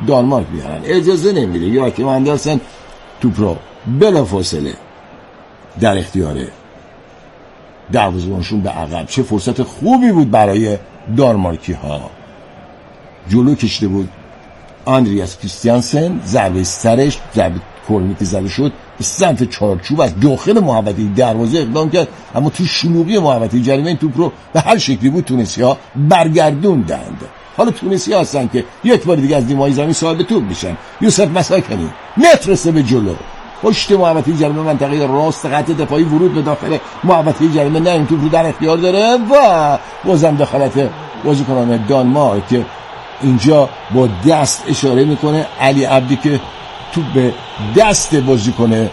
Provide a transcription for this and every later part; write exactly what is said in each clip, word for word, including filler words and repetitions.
دانمارک بیارن، اجازه نمیده. یاکیم اندرسن توپ رو بلافاصله در اختیاره دروازه‌بانشون به عقب. چه فرصت خوبی بود برای دانمارکی ها. جلو کشیده بود آندریاس کریستیانسن، ضربه سرش، ضربه کرونی که زده شد به سمت چارچوب از داخل محوطه دروازه اقدام کرد، اما تو شلوغی محوطه جریمه این توپ رو به هر شکلی بود تونسی‌ها برگردوندند. حالا تونسی‌ها هستن که یک بار دیگه از نیمه‌های زمین صاحب توپ میشن. یوسف مساکنی مترسه به جلو، پشت محوطه جریمه منطقه راست خط دفاعی ورود به داخل محوطه جریمه، نه این توپ رو در اختیار داره و بازم دخالت بازیکنان دانمارک که اینجا با دست اشاره میکنه علی عبدی که توپ به دست بازیکن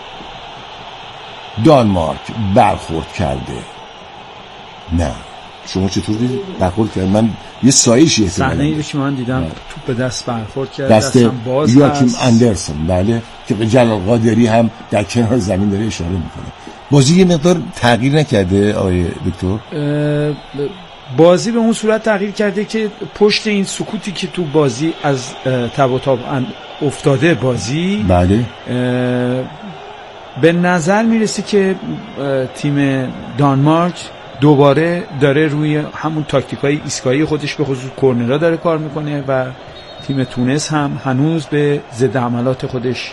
دانمارک برخورد کرده. نه شما چطور دیدید برخورد کرد؟ من یه سایشی احتمال صحنه ای رو که من دیدم توپ به دست برخورد کرد، دست باز یاکیم اندرسن، بله، که به جلال قادری هم در کنار زمین داره اشاره میکنه. بازی یه مقدار تغییر نکرده آقای دکتر؟ بازی به اون صورت تغییر کرده که پشت این سکوتی که تو بازی از تب و تاب افتاده بازی، بله، به نظر میرسه که تیم دانمارک دوباره داره روی همون تاکتیکای ایستگاهی خودش به خصوص کورنرها داره کار میکنه و تیم تونس هم هنوز به ضد حملات خودش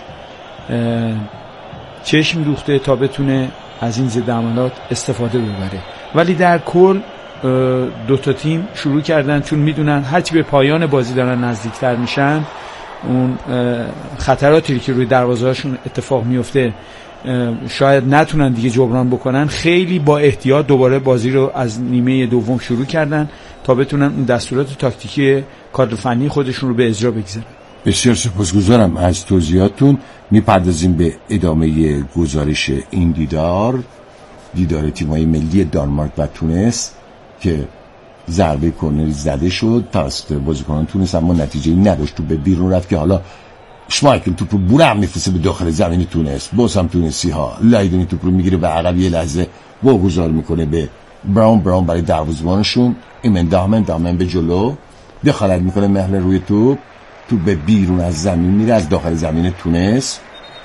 چشم دوخته تا بتونه از این ضد حملات استفاده ببره. ولی در کل دو تا تیم شروع کردن، چون میدونن هرچی به پایان بازی دارن نزدیکتر میشن اون خطراتی که روی دروازه‌هاشون اتفاق میفته شاید نتونن دیگه جبران بکنن، خیلی با احتیاط دوباره بازی رو از نیمه دوم شروع کردن تا بتونن اون دستورات تاکتیکی کادر فنی خودشون رو به اجرا بگذارن. بسیار سپاسگزارم از توضیحاتتون. میپردازیم به ادامه گزارش این دیدار دیدار تیم‌های ملی دانمارک و تونس که ضربه کرنری زده شد توسط بازیکنان تونس اما نتیجه‌ای نداشت، تو به بیرون رفت که حالا شمایکل توپ رو بورم میفرسته به داخل زمین تونس. باز هم تونسی ها لایدنی توپ رو میگیره به عقب، یه لحظه واگذار میکنه به براون براون برای دروازه‌بانشون. ایمن دامن دامن به جلو دخالت میکنه، مهل روی توپ، توپ به بیرون از زمین میره از داخل زمین تونس.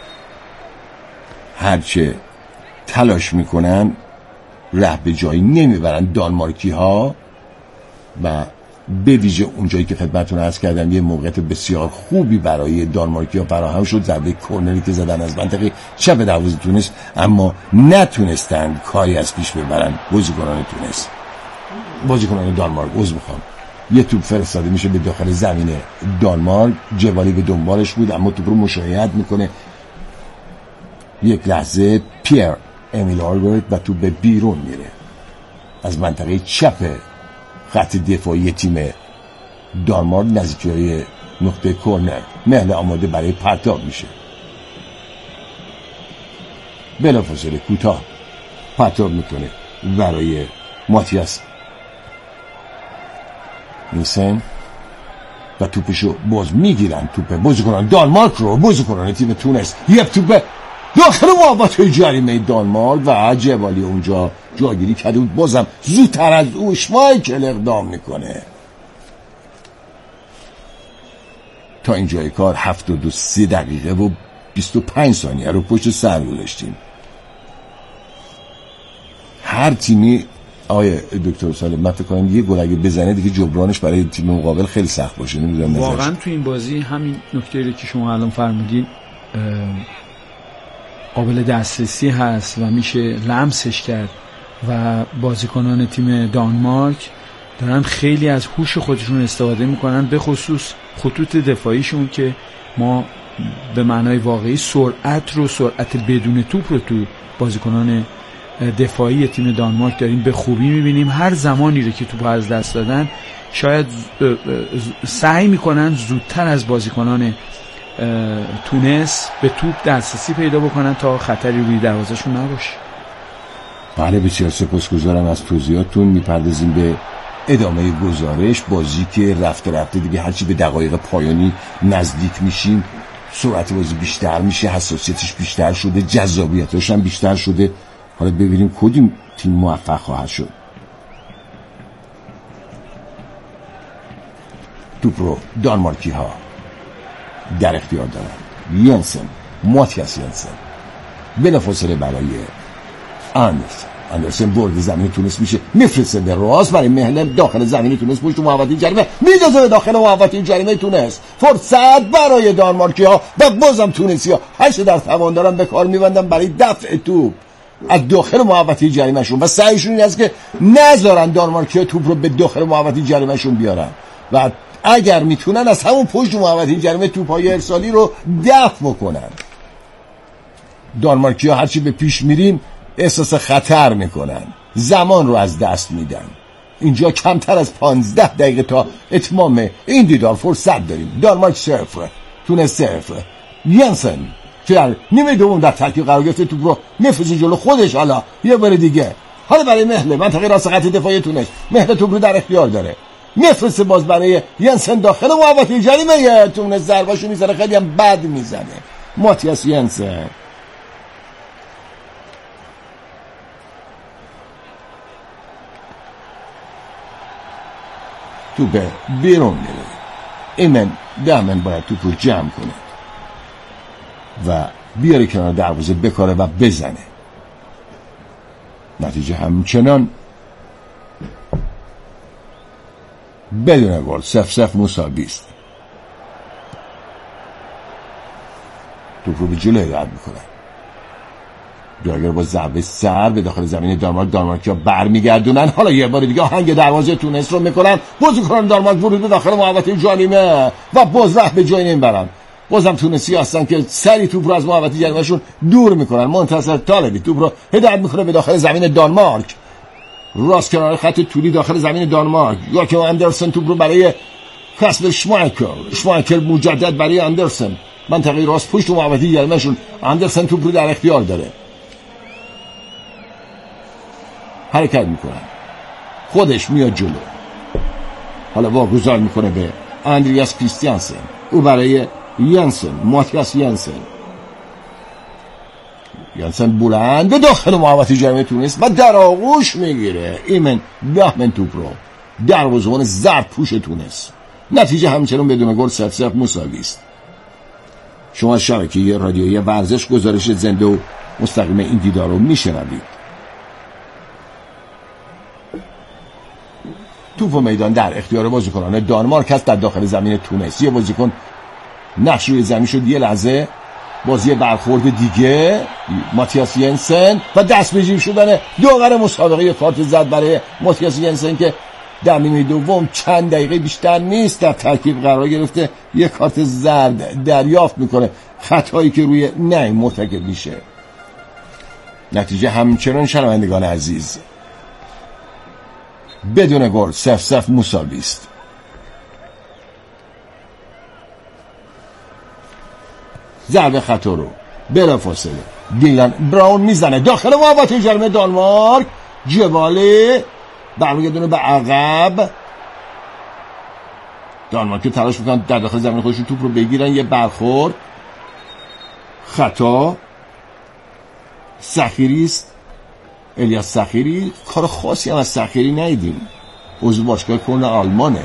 هرچه تلاش میکنن ره به جایی نمیبرن دانمارکی ها و به ویژه اونجایی که خدمتتون عرض کردم یه موقعیت بسیار خوبی برای دانمارکی ها فراهم شد، ضربه کرنری که زدن از منطقه چپ دروازه تونس، اما نتونستن کاری از پیش ببرن بازیکنان تونس. بازیکنان دانمارک عذر میخوام یه توپ فرستاده میشه به داخل زمین دانمارک، جوالی به دنبالش بود اما توپ رو مشاهده میکنه یک لحظه پیر امیل آربرت و توپ به بیرون میره از منطقه چپ خط دفاعی تیم دانمارک نزدیکی نقطه کرنر. مهل آماده برای پرتاب میشه، بلافاصله کوتاه پرتاب میکنه برای ماتیاس نیسن و توپشو باز میگیرن. توپ بازیکنان دانمارک رو بازیکنان تیم تونس یک توپ داخل محوطه جریمه دانمارک و جوالی اونجا جاگیری کرده بود. بازم زودتر از او شمایکل اقدام میکنه. تا اینجای کار هفتاد و سه دقیقه و بیست و پنج ثانیه رو پشت سر گذاشتیم. هر تیمی آقای دکتر سالم من فکر کنم یه گل اگه بزنه دیگه جبرانش برای تیم مقابل خیلی سخت باشه. نمیدونم واقعا تو این بازی همین نکته‌ای که شما الان فرمودین قابل دسترسی هست و میشه لمسش کرد و بازیکنان تیم دانمارک دارن خیلی از هوش خودشون استفاده میکنن، به خصوص خطوط دفاعیشون که ما به معنای واقعی سرعت رو سرعت بدون توپ رو تو بازیکنان دفاعی تیم دانمارک داریم به خوبی میبینیم. هر زمانی رو که توپ از دست دادن شاید سعی میکنن زودتر از بازیکنان تونس به توپ دسترسی پیدا بکنن تا خطری روی دروازه‌شون نباشه. بله بسیار سپاسگزارم از توضیحاتتون. میپردازیم به ادامه گزارش. بازی که رفته رفته دیگه هرچی به دقایق پایانی نزدیک میشیم سرعت بازی بیشتر میشه، حساسیتش بیشتر شده، جذابیتش هم بیشتر شده. حالا ببینیم کدوم تیم موفق خواهد شد. توپ رو دانمارکی ها در اختیار دارن. ینسن، ماتیاس ینسن بلافاصله برای اندرسن. اندرسن برد زمین تونس میشه، میفرسته به راست برای مهلم داخل زمین تونس، پشت محوطه جریمه میدازه به داخل محوطه جریمه تونس. فرصت برای دانمارکی ها و بازم تونسی ها هشت در توان دارن به کار میبندن برای دفع توپ از داخل محوطه جریمه شون و سعیشون این است که نذارن دانمارکی ها توپ رو به داخل محوطه جریمه شون بیارن و اگر میتونن از همون پشت محوطه جریمه توپ‌های ارسالی رو دفع بکنن. دانمارکی ها هرچی به پیش میریم احساس خطر میکنن، زمان رو از دست میدن. اینجا کمتر از پانزده دقیقه تا اتمام این دیدار فرصت داریم. دانمارک صفر، تونس صفر. ینسن که در نیمه دوم در ترکیب قرار گرفته توپ رو میفرسته جلو خودش. حالا یه بار دیگه، حالا برای مهله منطقه راست خط دفاعی تونس، مهله توپ رو در اختیار داره، میفرسته باز برای ینسن داخل محوطه جریمه تونس، ضربه‌شو میزنه، خیلی هم بد میزنه. ماتیاس ینسن توپ بیرون میره. ایمن دامن باید توپ رو جمع کنه و بیاره کنار دروازه بکاره و بزنه. نتیجه همچنان بدون گل صفر صفر مساوی است. توپ رو به جلوی رد میکنه. جاگر با ضربه سر به داخل زمین دانمارک، دانمارکی ها برمیگردونن. حالا یه بار دیگه آهنگ دروازه تونس رو میکنن، بازیکنان دانمارک ورود به داخل محوطه جریمه و باز ره به جای نمیبرن. بازم تونسی هستن که سری توپ رو از محوطه جریمهشون دور میکنن. منتصر طالبی توپ رو هدایت میکنه به داخل زمین دانمارک، راست کنار خط طولی داخل زمین دانمارک. یا که اندرسن توپ رو برای کاسپر شمایکل، شمایکل مجدد برای اندرسن، منطقه راست پشت محوطه جریمهشون. اندرسن توپ رو در اختیار داره، حرکت میکنن، خودش میاد جلو. حالا واگذار میکنه به اندریاس کریستیانسن، او برای ینسن، ماتیاس ینسن. ینسن بلند به داخل محوطه جریمه تونس و در آغوش میگیره ایمن دامن توپ رو، دروازه‌بان زرد پوش تونس. نتیجه همچنان بدون گل صفر صفر مساوی است. شما شبکه رادیویی ورزش گزارش زنده و مستقیم این دیدار رو میشنوید. توپ و میدان در اختیار بازیکنان دانمارک است در داخل زمین تونس. یه بازیکن نقش روی زمین شد، یه لحظه بازی برخورد دیگه ماتیاس ینسن و دست به جیب شدن داور مسابقه کارت زد برای ماتیاس ینسن که در نیمه دوم چند دقیقه بیشتر نیست در ترکیب قرار گرفته، یه کارت زرد دریافت میکنه، خطایی که روی نیم مرتکب میشه. نتیجه همچنان شنوندگان عزیز بدون گل صفر صفر مساوی است. ضربه خطا رو بلافاصله دیلان براون میزنه داخل محوطه جریمه دانمارک. جواله برمیگردونه به عقب. دانمارک تلاش میکنن در داخل زمین خودشون توپ رو بگیرن. یه برخورد خطا سخیری است، الیاس سخیری. کار خاصی هم از سخیری ندیدیم، عضو باشگاه کلن آلمانه.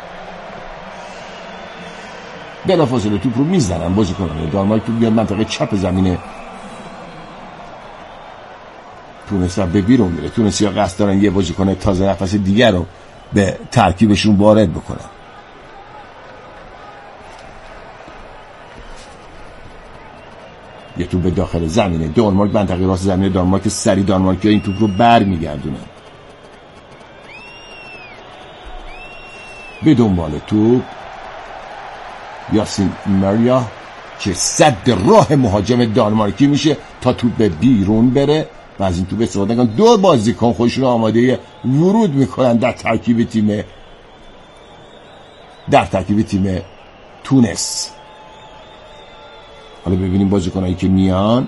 بلافاصله توپ رو میزنن بازیکنان دانمارک، توپ بیاد منطقه چپ زمین تونس و به بیرون میره. تونسی‌ها قصد دارن یه بازیکن تازه نفس دیگر رو به ترکیبشون وارد بکنن. یه توپ به داخل زمین دانمارک، منطقه راست زمین دانمارک، سری دانمارکی ها این توپ رو بر میگردونن. به دنبال توپ یاسین ماریا که صد راه مهاجم دانمارکی میشه تا توپ به بیرون بره و از این توپ استفاده کنن. دو بازیکن خودشون آماده ورود میکنن در ترکیب تیم در ترکیب تیم تونس. حالا ببینیم بازیکنایی که میان.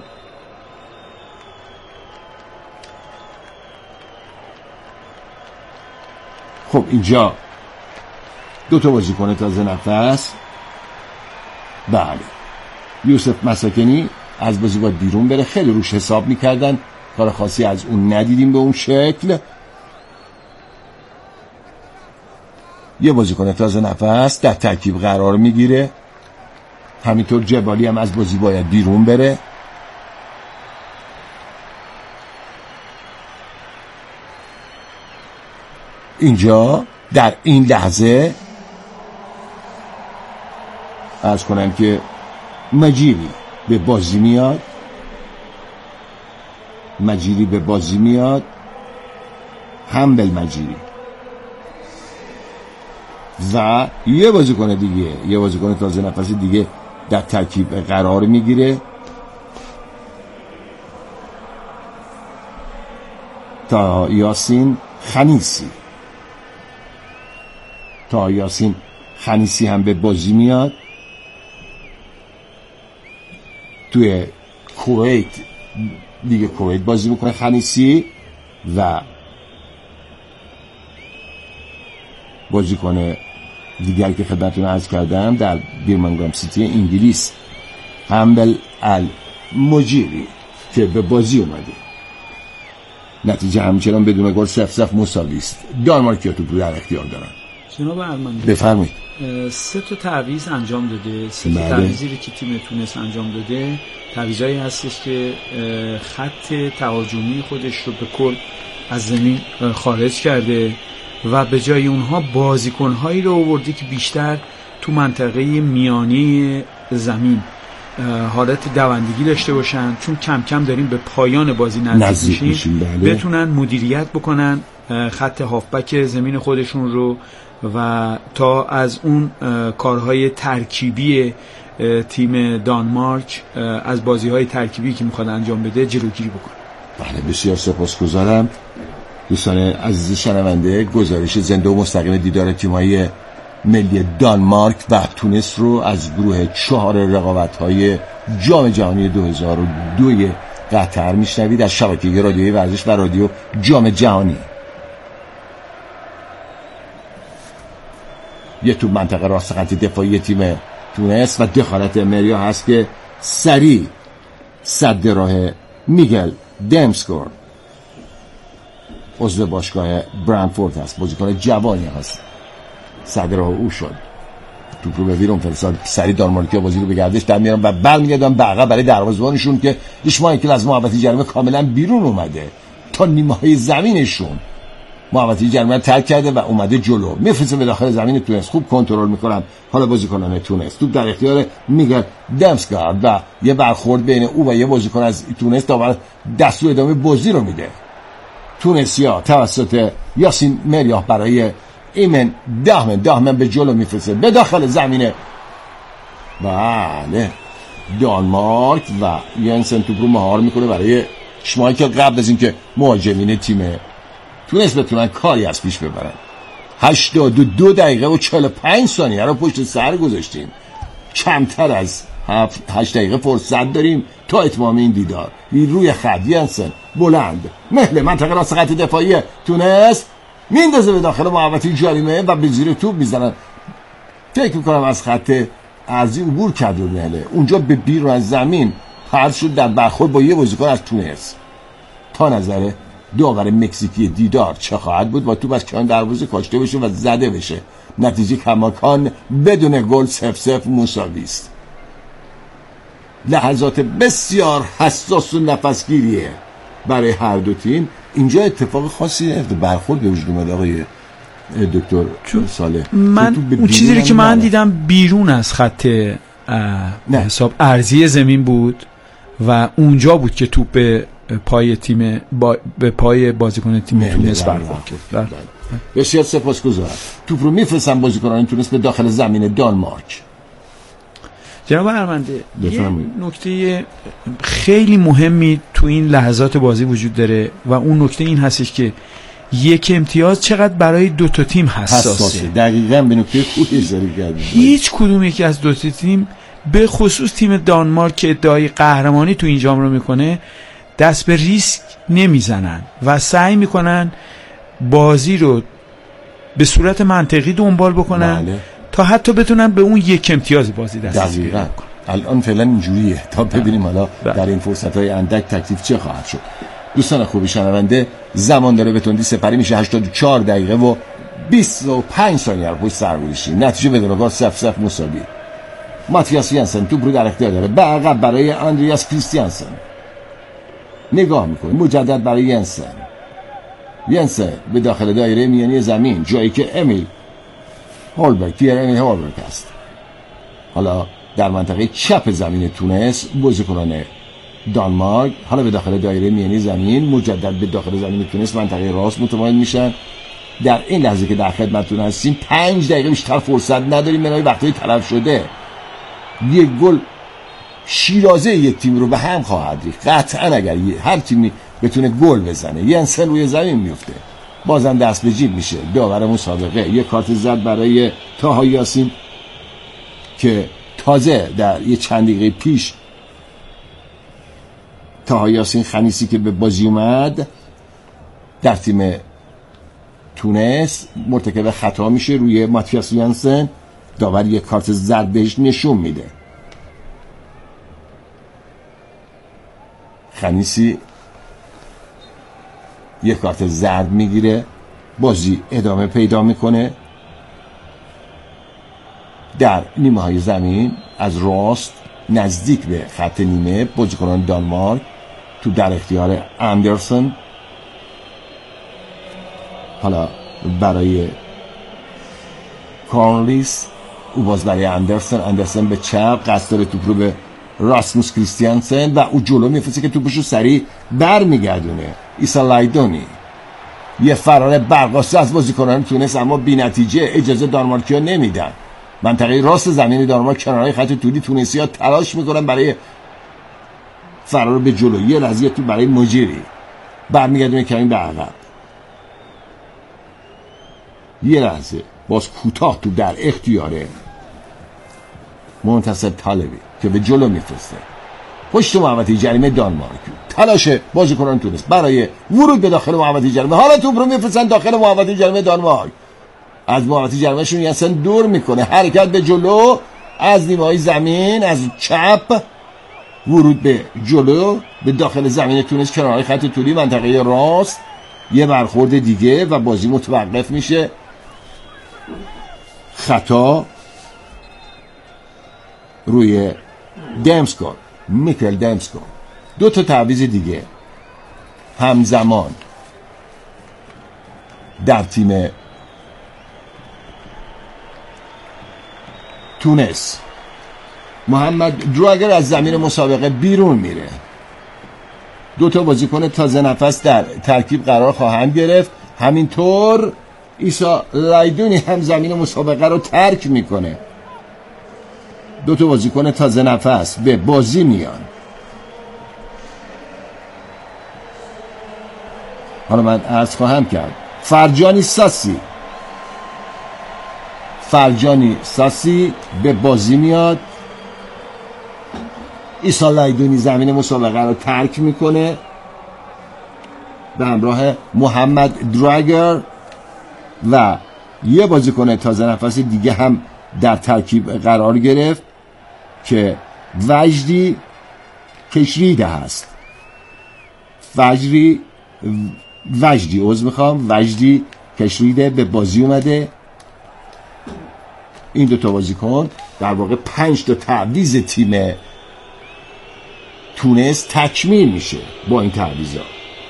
خب اینجا دو تا بازیکن تازه نفس. بله، یوسف مساکنی از بازی باید بیرون بره، خیلی روش حساب میکردن، کار خاصی از اون ندیدیم به اون شکل. یه بازیکن تازه نفس در ترکیب قرار میگیره. همینطور جبالی هم از بازی باید بیرون بره. اینجا در این لحظه عرض کنم که مجیری به بازی میاد مجیری به بازی میاد همبل مجیری و یه بازیکن دیگه یه بازیکن تازه نفس دیگه در ترکیب قرار میگیره تا یاسین خنیسی تا یاسین خنیسی هم به بازی میاد. توی کویت دیگه کویت بازی میکنه خنیسی و بازیکن دیگر که خدمتتون عرض کردم در بیرمنگام سیتی انگلیس همبل المجیری که به بازی اومده. نتیجه همچنان بدون گل صفر صفر مساوی است. دانمارکیا توپ رو در اختیار دارن. جناب ارمنی بفرمایید. سه تا تعویض انجام داده. سه تا تعویضی که تیم تونس انجام داده تعویضایی هستش که خط تهاجمی خودش رو به کل از زمین خارج کرده و به جای اونها بازیکن‌هایی رو آورده که بیشتر تو منطقه میانی زمین حالت دوندگی داشته باشن، چون کم کم داریم به پایان بازی نزدیک میشیم، بتونن مدیریت بکنن خط هافبک زمین خودشون رو و تا از اون کارهای ترکیبی تیم دانمارک از بازی‌های ترکیبی که میخواد انجام بده جلوگیری بکنه. بله بسیار سپاسگزارم. دوستان عزیز شنونده، گزارش زنده و مستقیم دیدار تیم‌های ملی دانمارک و تونس رو از گروه چهار رقابت‌های جام جهانی دو هزار و دو قطر میشنوید از شبکه رادیویی ورزش و رادیو جام جهانی. یه تو منطقه راست خط دفاعی تیم تونس و دخالت مریا هست که سریع صد راه میگل دمسکور عضو باشگاه برندفورد هست، بازیکن جوانی هست، صد راه او شد توپ رو به ویرون فرستاد، سریع دانمارکیا بازی رو به گردش در میارن و برمیگردن به عقب برای دروازه‌بانشون که اشمایکل از محوطه جریمه کاملا بیرون اومده تا نیمه های زمینشون محوطه جریمه ترک کرده و اومده جلو، میفرسته به داخل زمین تونس. خوب کنترل میکنن حالا بازیکنان تونس، توپ در اختیار میگل دمسگارد و یه برخورد بین او و یه بازیکن از تونس تا دستور ادامه بازی رو میده. تونسیا توسط یاسین مریاه برای ایمن دهمن دهمن به جلو میفرسته به داخل زمینه. بله دانمارک و ینسن توپ رو مهار میکنه برای شمایکل قبل از اینکه مهاجمین تیم تونس بتونن کاری از پیش ببرن. هشتاد و دو دقیقه و چهل و پنج ثانیه رو پشت سر گذاشتیم، کمتر از هشت دقیقه فرصت داریم تا اتمام این دیدار. روی خط ینسن بلند مهل منطقه راست خط دفاعی تونس میندازه به داخل محوطه جریمه و به زیر توپ میزنن. فکر میکنم از خط ارضی عبور کرد و مهله اونجا به بیرون از زمین پرت شد در برخورد با یه بازیکن از تونس. تا نظر داور مکزیکی دیدار چه خواهد بود؟ با توپ از کنار دروازه کاشته بشه و زده بشه. نتیجه کماکان بدون گل صفر صفر مساوی است. لحظات بسیار حساس و نفسگیریه برای هر دو تیم. اینجا اتفاق خاصی برخورد به وجود اومد آقای دکتر صالح. من اون چیزی که من دیدم بیرون از خط حساب ارضی زمین بود و اونجا بود که توپ به پای تیم با... به پای بازیکن تیم تونس برخورد کرد. بسیار سپاسگزارم. توپ رو میفرستن بازیکنان تونس به داخل زمین دانمارک. جناب ارمنده، یه نکته خیلی مهمی تو این لحظات بازی وجود داره و اون نکته این هستش که یک امتیاز چقدر برای دو تا تیم حساسه. حساسه. دقیقاً به نکته خوبی اشاره کردید. هیچ کدوم یکی از دو تا تیم، به خصوص تیم دانمارک که ادعای قهرمانی تو این جام رو میکنه، دست به ریسک نمیزنن و سعی میکنن بازی رو به صورت منطقی دنبال بکنن. بله. تا حتی بتونن به اون یک امتیاز بازی دست بیارن. الان فعلا اینجوریه تا ببینیم حالا در این فرصت‌های اندک تکلیف چه خواهد شد. دوستان خوبی شنونده، زمان داره به تندی سپری میشه. هشتاد و چهار دقیقه و بیست و پنج ثانیه رو پشت سر گذاشتیم. نتیجه بدون گل صفر صفر مساوی. ماتیاس ینسن توپ رو در اختیار داره، به عقب برای آندریاس کریستیانسن، نگاه میکنه مجدد برای ینسن. ینسن به داخل دایره میانی زمین، جایی که امیل هولبرگ پیر امیل هولبرگ است. حالا در منطقه چپ زمین تونس بازیکنان دانمارک حالا به داخل دایره میانی زمین، مجدد به داخل زمین تونس منطقه راست متمایل میشن. در این لحظه که در خدمتتون هستیم پنج دقیقه بیشتر فرصت نداریم، منهای وقتی تلف شده. یک گل شیرازه یک تیم رو به هم خواهد ریخت قطعا اگر هر تیمی بتونه گل بزنه. ینسن روی زمین میفته، بازم دست به جیب میشه داور مسابقه. یک کارت زرد برای طاها یاسین که تازه در یه چند دقیقه پیش طاها یاسین خنیسی که به بازی اومد در تیم تونس مرتکب خطا میشه روی ماتیاس ینسن، داور یک کارت زرد بهش نشون میده. خنیسی یک کارت زرد میگیره، بازی ادامه پیدا میکنه. در نیمه های زمین از راست نزدیک به خط نیمه بازیکنان دانمارک تو در اختیار اندرسن. حالا برای کارلیس، او باز برای اندرسن، اندرسن به چپ قصد داره توپ رو به راسموس کریستیانسن و او جلو میفرسته که توپشو سریع بر میگردونه. ایسا لایدونی یه فرار برقاسته از بازیکنان تونس، اما بی نتیجه، اجازه دانمارکی ها نمیدن. منطقه راست زمین دانمارک کنارهای خط طولی تونسی ها تلاش میکنن برای فرار به جلو. یه لحظه تو برای مجیری برمیگردونه کمی به عقب. یه لحظه باز کوتاه تو در اختیاره منتصر طالبی که به جلو میفرسته پشت محوطه جریمه دانمارک. تلاش بازیکنان تونس برای ورود به داخل محوطه جریمه، حالا توپ رو میفرستن داخل محوطه جریمه دانمارک. از محوطه جریمه شون ینسن دور میکنه، حرکت به جلو از نیمه‌های زمین، از چپ ورود به جلو به داخل زمین تونس کنارهای خط طولی منطقه راست. یه برخورد دیگه و بازی متوقف میشه. خطا روی دمسکو، میکل دمسکو. دو تا تعویض دیگه همزمان در تیم تونس. محمد دراگر از زمین مسابقه بیرون میره. دو تا بازیکن تازه نفس در ترکیب قرار خواهند گرفت. همینطور ایسا لایدونی هم زمین مسابقه رو ترک میکنه. دو تا بازیکن تازه نفس به بازی میان. حالا من عرض خواهم کرد فرجانی ساسی فرجانی ساسی به بازی میاد. ایسا لایدونی زمین مسابقه رو ترک میکنه به همراه محمد دراگر و یه بازیکن تازه نفس دیگه هم در ترکیب قرار گرفت که وجدی کشریده هست. وجدی وجدی عذر میخوام وجدی کشریده به بازی اومده. این دو تا بازیکن در واقع پنج تا تعویض تیم تونس تکمیل میشه. با این تعویضا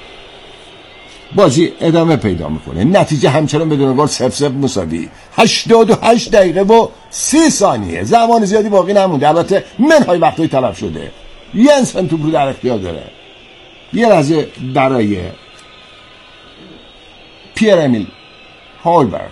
بازی ادامه پیدا میکنه. نتیجه همچنان بدون گل صفر صفر مساوی. هشتاد و هشت دقیقه و سی ثانیه، زمان زیادی باقی نمونده. البته منهای وقتایی تلف شده. ینسن توپ رو در اختیار داره. یه لحظه برای پیر امیل هولبرگ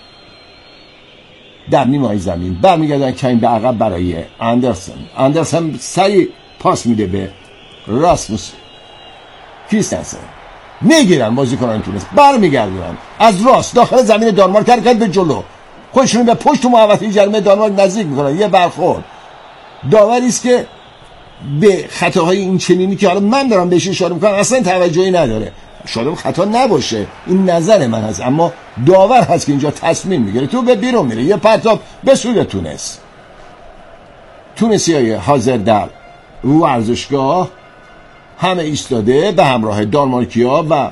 در نیمه‌های زمین برمیگردن کمی به عقب برای اندرسن. اندرسن سریع پاس میده به راسموس کریستنسن. میگیرن بازیکنان تونس، برمیگردن از راست داخل زمین دانمارک حرکت به جلو، خودشون به پشت محوطه جریمه دانمارک نزدیک میکنن. یه برخورد داوری است که به خطاهای این چنینی که حالا من دارم بهش اشاره میکنم اصلا توجهی نداره. شاید خطا نباشه، این نظر من هست، اما داور هست که اینجا تصمیم میگیره. تو به بیرون میره. یه پرتاب به سوی تونس. تونسیای حاضر در ورزشگاه همه ایستاده به همراه دانمارکیا و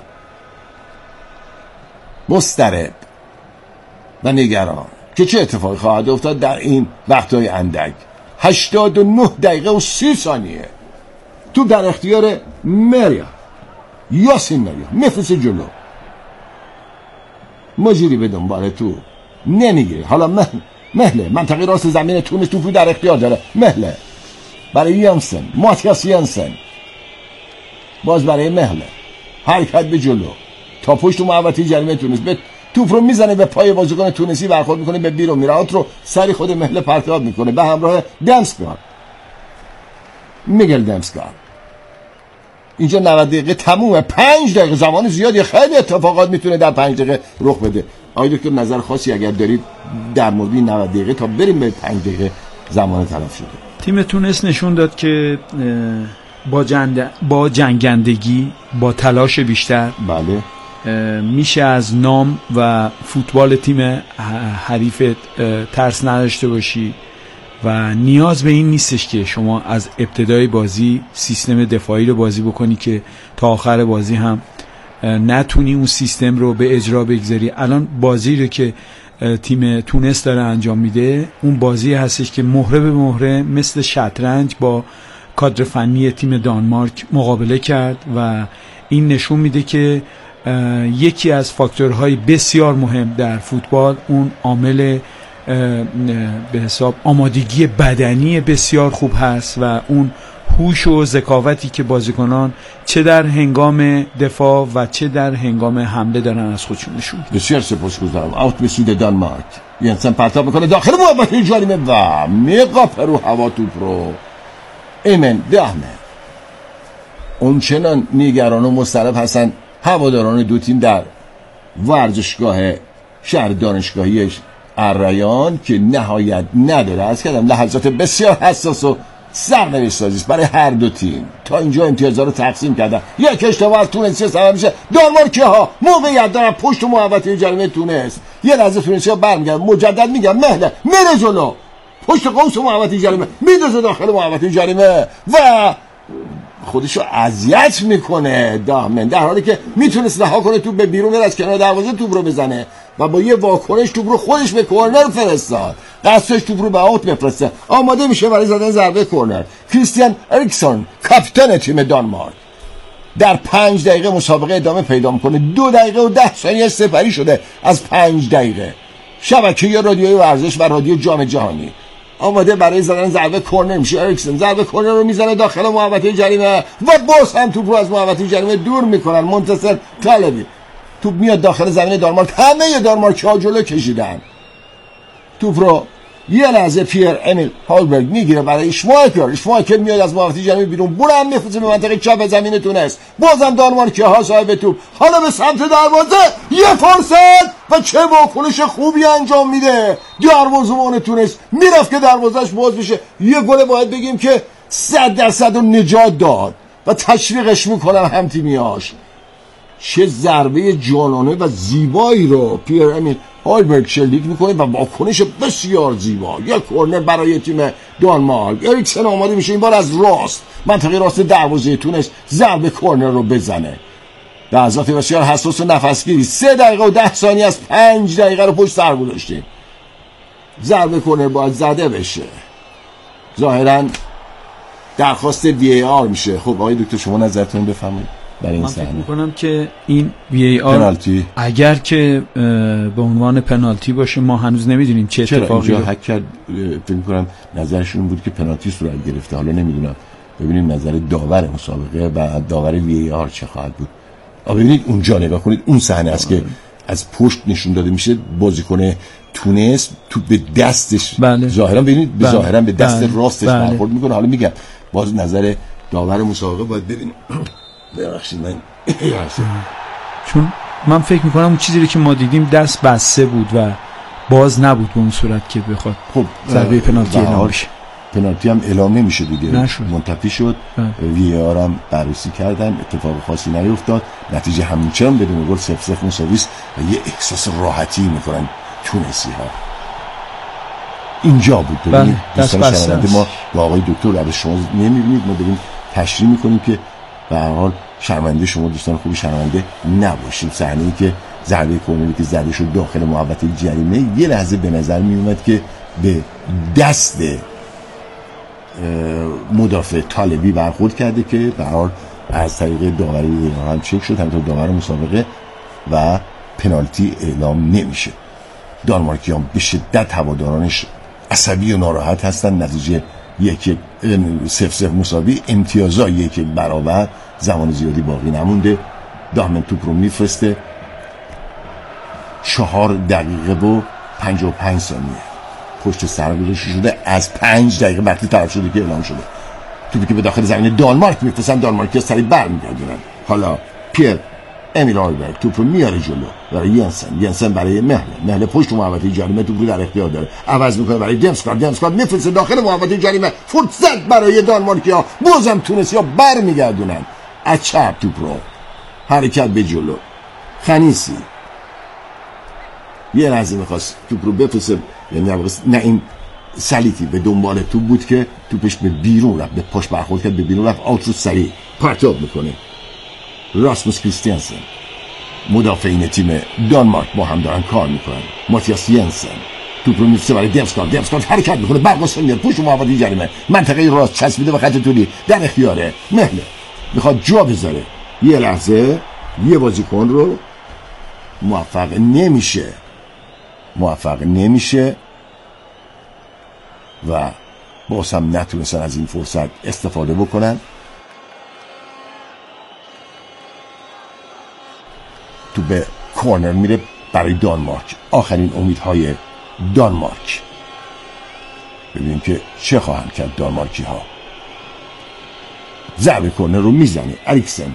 مضطرب و نگران که چه اتفاقی خواهد افتاد در این وقتهای اندک. هشتاد و نه دقیقه و سی ثانیه تو در اختیار مریا یاسین مریا میفرسته جلو، مجیری به دنبال تو نمیگیره. حالا مهل مهله منطقه راست زمین تونس توپو در اختیار داره، مهله برای یانسن، ماتیاس یانسن، باز برای مهله، حرکت به جلو تا پشت محوطه جریمه تونس، به توپ رو میزنه به پای بازیکن تونسی، برخورد میکنه به بیرون میره، آوت رو سری خود مهله پرتاب میکنه به همراه دمسگار، میگل دمسگار. اینجا نود دقیقه تمومه، پنج دقیقه زمان زیادی، خیلی اتفاقات میتونه در پنج دقیقه رخ بده. آقای دکتر نظر خاصی اگر دارید در مورد نود دقیقه تا بریم به پنج دقیقه زمان تلف شده؟ تیم تونس نشون داد که با جند... با جنگندگی، با تلاش بیشتر، بله، میشه از نام و فوتبال تیم حریف ترس نداشته باشی و نیاز به این نیستش که شما از ابتدای بازی سیستم دفاعی رو بازی بکنی که تا آخر بازی هم نتونی اون سیستم رو به اجرا بگذاری. الان بازی رو که تیم تونس داره انجام میده اون بازی هستش که مهره به مهره مثل شطرنج با کادر فنی تیم دانمارک مقابله کرد و این نشون میده که یکی از فاکتورهای بسیار مهم در فوتبال اون عامل به حساب آمادگی بدنی بسیار خوب هست و اون هوش و ذکاوتی که بازیکنان چه در هنگام دفاع و چه در هنگام حمله دارن از خودشون نشون میدن. بسیار سپاسگزارم. اوت به سود دانمارک، ینسن پرتاب میکنه داخل محوطه جریمه و میقاپه رو هوا توپ رو. ایمن دهمه اون چنان نگران و مضطرب هستن هواداران دو تیم در ورزشگاه شهر دانشگاهی الریان که نهایت نداره. از کردم لحظات بسیار حساس و سرنوشت سازی است برای هر دو تیم. تا اینجا امتیازها رو تقسیم کردن، یک اشتباه از تونسی سبب میشه دانمارکی ها موقعیت دارن پشت محوطه جریمه تونس. یه لحظه تونسی ها برمیگردن، مجدد میگم مهله میره جلو پشت قوس محوطه جریمه، میدوزه داخل محوطه جریمه و خودشو اذیت میکنه دامن، در حالی که میتونست رها کنه توپ به بیرون از کنار دروازه توپ رو بزنه و با یه واکنش توپ رو خودش به کورنر فرستاد، دستش توپ رو به اوت بفرسته. آماده میشه برای زدن ضربه کورنر. کریستیان اریکسون کاپیتان تیم دانمارک در پنج دقیقه مسابقه ادامه پیدا میکنه. دو دقیقه و ده ثانیه سپری شده از پنج دقیقه. شبکه رادیوی ورزش و رادیو جام جهانی آماده برای زدن ضربه کورنر میشه. اریکسن ضربه کورنر رو میزنه داخل محوطه جریمه و باز هم توپ رو از محوطه جریمه دور میکنن. منتصر طالبی توپ میاد داخل زمین دانمارک، همه دانمارکی ها جلو کشیدن. توپ رو یه لحظه پیر امیل هالبرگ میگیره برای اشمایکر، اشمایکر میاد از محوطه جریمه بیرون، بول هم میفوزه به منطقه چپ زمین تونس. بازم دانمارکی ها صاحب توپ، حالا به سمت دروازه، یه فرصت و چه واکنش خوبی انجام میده دروازه‌بان تونس. میرفت که دروازه‌اش باز بشه. یه گل باید بگیم که صد درصد رو نجات داد و تشویقش میکنم هم تیمیاش. چه ضربه جانانه و زیبایی رو پیر امیل هالبرگ شلیک میکنه و واکنش بسیار زیبا. یک کورنر برای تیم دانمارک. اریکسن آماده میشه این بار از راست منطقه راست دروازه تونس ضربه کورنر رو بزنه. لحظات بسیار حساس و نفسگیری. سه دقیقه و ده ثانیه از پنج دقیقه رو پشت سر گذاشتیم. ضربه کورنر باید زده بشه. ظاهرا درخواست وی ای آر میشه. خب آقای دکتر شما نظرتون بفرمایید برای این صحنه. من فکر میکنم که این وی ای آر پنالتی اگر که به عنوان پنالتی باشه ما هنوز نمیدونیم چه اتفاقی اینجا حک کرد. فکر میکنم نظرشون بود که پنالتی صورت گرفته. حالا نمیدونم، ببینیم نظر داور مسابقه و داور وی ای آر چه خواهد بود. ببینید اونجا نگاه کنید، اون صحنه است که از پشت نشون داده میشه. بازیکن تونس تو به دستش بله. ظاهرا ببینید به ظاهرا به دست بله. راستش بله. برخورد میکنه. حالا میگم باز نظر داور مسابقه باید ببینیم. ببخشید من چون من فکر میکنم اون چیزی که ما دیدیم دست بسته بود و باز نبود به اون صورت که بخواد خب ضربه پنالتی اعلام بشه. پنالتی هم اعلام نمیشه دیگه، نشد. منتفی شد. وی آر هم بررسی کردن، اتفاق خاصی نیفتاد، نتیجه همچنان بدون گل صفر صفر مساوی است و یه احساس راحتی میکنن تونسی ها. اینجا بود ببینید دوستان شنونده، ما با آقای دکتر رو شما نمیبینید، ما داریم تشریح میکنیم که به هر حال شرمنده شما دوستان خوبی شرمنده نباشید. صحنه‌ای که ضربه کورنری که زده شد داخل محوطه جریمه، یه لحظه به نظر می اومد که به دست مدافع طالبی برخورد کرده که به هر حال از طریق داوری هم چک شد، همینطور داور مسابقه و پنالتی اعلام نمیشه. دانمارکیان به شدت هوادارانش عصبی و ناراحت هستن. نتیجه یک صفر صفر مساوی، امتیازا یک برابر، زمان زیادی باقی نمونده. دامن توپ رو میفرسته، چهار دقیقه و پنجاه و پنج ثانیه پشت سر گذاشته شده. از پنج دقیقه وقتی طرف شده که اعلام شده توپی که به داخل زمین دانمارک میفرستن، دانمارکی سری برمیگردونن. حالا پیر امیل آلبرگ توپ رو میاره جلو برای ینسن، ینسن برای مهله، مهله پشت محوطه جریمه توپ رو در اختیار داره، عوض میکنه برای دمسکار، دمسکار میفرسته داخل محوطه جریمه، فرصت برای دانمارکیا، بازم تونسیا برمیگردونن از چپ توپ رو، حرکت به جلو. خنیسی یه لحظه میخواست توپ رو بفرسته، یعنی نه این سلیتی به دنبال توپ بود که توپش به بیرون رفت، به پاش برخورد کرد، به بیرون رفت، آوت رو سریع پرتاب میکنه. راسموس کریستیانسن، مدافعین تیم دانمارک با هم دارن کار میکنن. ماتیاس ینسن توپ رو میفرسته برای دمسکار، دمسکار حرکت میکنه، برگاشت میاد پشت محوطه جریمه، منطقه راست چسبیده به خط طولی، در اختیاره مهله، میخواد جا بذاره. یه لحظه یه بازیکن رو موفق نمیشه موفق نمیشه و باز هم نتونستن از این فرصت استفاده بکنن. تو به کورنر میره برای دانمارک. آخرین امیدهای دانمارک. ببینیم که چه خواهند کرد دانمارکی ها. ضربه کورنر رو میزنه اریکسن،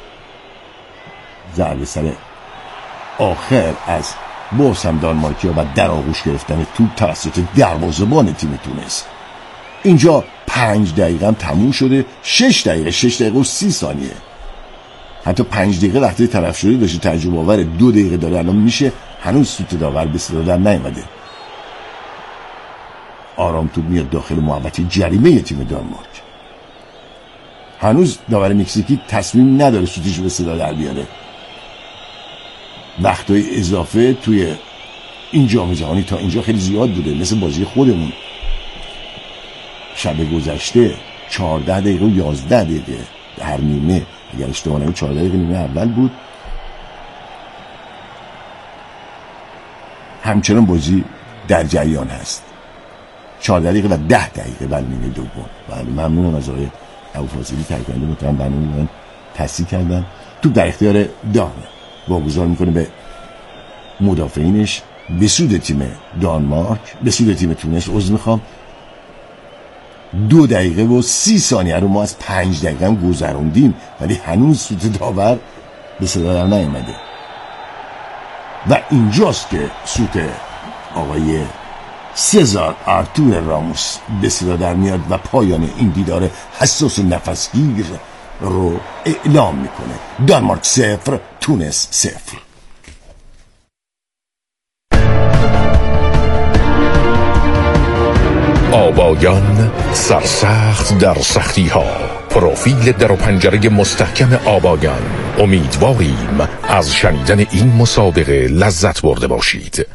ضربه سر آخر از باز هم دانمارکی ها و در آغوش گرفتن توپ توسط دروازه‌بان تیم تونس. اینجا پنج دقیقه هم تموم شده، شش دقیقه شش دقیقه و سی ثانیه، حتی پنج دقیقه وقتی طرف شده داشته تجربه آور، دو دقیقه داره الان میشه، هنوز سوت داور به صدا در نیامده. آرام توپ میاد داخل محوطه جریمه تیم دانمارک. هنوز داور مکزیکی تصمیم نداره سوتیش به صدا در بیاره. وقتای اضافه توی این جام جهانی تا اینجا خیلی زیاد بوده، مثل بازی خودمون شب گذشته چهارده دقیقه و یازده دقیقه هر نیمه، اگر اشتباه نکنم چهارده دقیقه نیمه اول بود. همچنان بازی در جریان هست، چهارده دقیقه و ده دقیقه بر نیمه دوم. بله ممنونم از آقای ابوفاضلی ترکنده محترم، برنامه من تصحیح کردن. توپ در اختیار دانه، واگذار میکنه به مدافعینش به سود تیم دانمارک، به سود تیم تونس. عذر میخوام، دو دقیقه و سی ثانیه رو ما از پنج دقیقه هم گذروندیم ولی هنوز سوت داور به صدا در نیامده و اینجاست که سوت آقای سزار آرتور راموس به صدا در میاد و پایان این دیدار حساس و نفسگیر رو اعلام میکنه. دانمارک صفر، تونس صفر. آبایان سرسخت در سختی ها، پروفیل در و پنجره مستحکم آبایان. امیدواریم از شنیدن این مسابقه لذت برده باشید.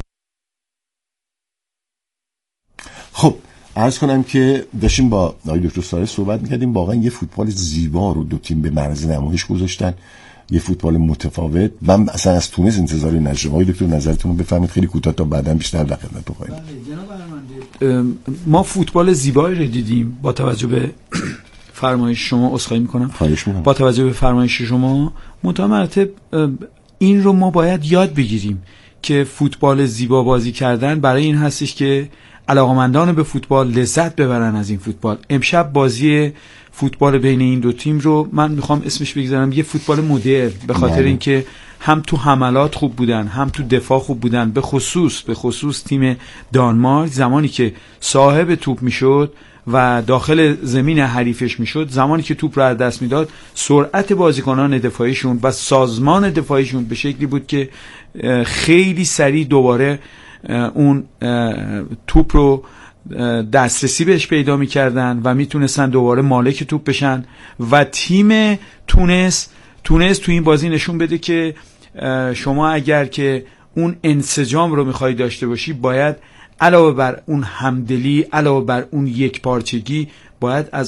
خب عرض کنم که داشتیم با آقای دکتر ساره صحبت میکردیم. واقعا یه فوتبال زیبا رو دو تیم به معرض نمایش گذاشتن، یه فوتبال متفاوت. من اصلا از تونس انتظاری نداشتم. آقای دکتر نظرتون رو بفرمایید خیلی کوتاه تا بعداً بیشتر در خدمتتون خواهیم. ما فوتبال زیبایی رو دیدیم با توجه به فرمایش شما. عذرخواهی میکنم. خواهش میکنم. با توجه به فرمایش شما متمرتب این رو ما باید یاد بگیریم که فوتبال زیبا بازی کردن برای این هستش که علاقمندان به فوتبال لذت ببرن از این فوتبال. امشب بازی فوتبال بین این دو تیم رو من میخوام اسمش بگذارم یه فوتبال مدرن، به خاطر اینکه هم تو حملات خوب بودن هم تو دفاع خوب بودن. به خصوص به خصوص تیم دانمارک زمانی که صاحب توپ میشد و داخل زمین حریفش میشد، زمانی که توپ رو از دست میداد، سرعت بازیکنان دفاعیشون و سازمان دفاعیشون به شکلی بود که خیلی سریع دوباره اون توپ رو دسترسی بهش پیدا میکردن و میتونستن دوباره مالک توپ بشن. و تیم تونس تونس تو این بازی نشون بده که شما اگر که اون انسجام رو میخوای داشته باشی، باید علاوه بر اون همدلی، علاوه بر اون یک پارچگی، باید از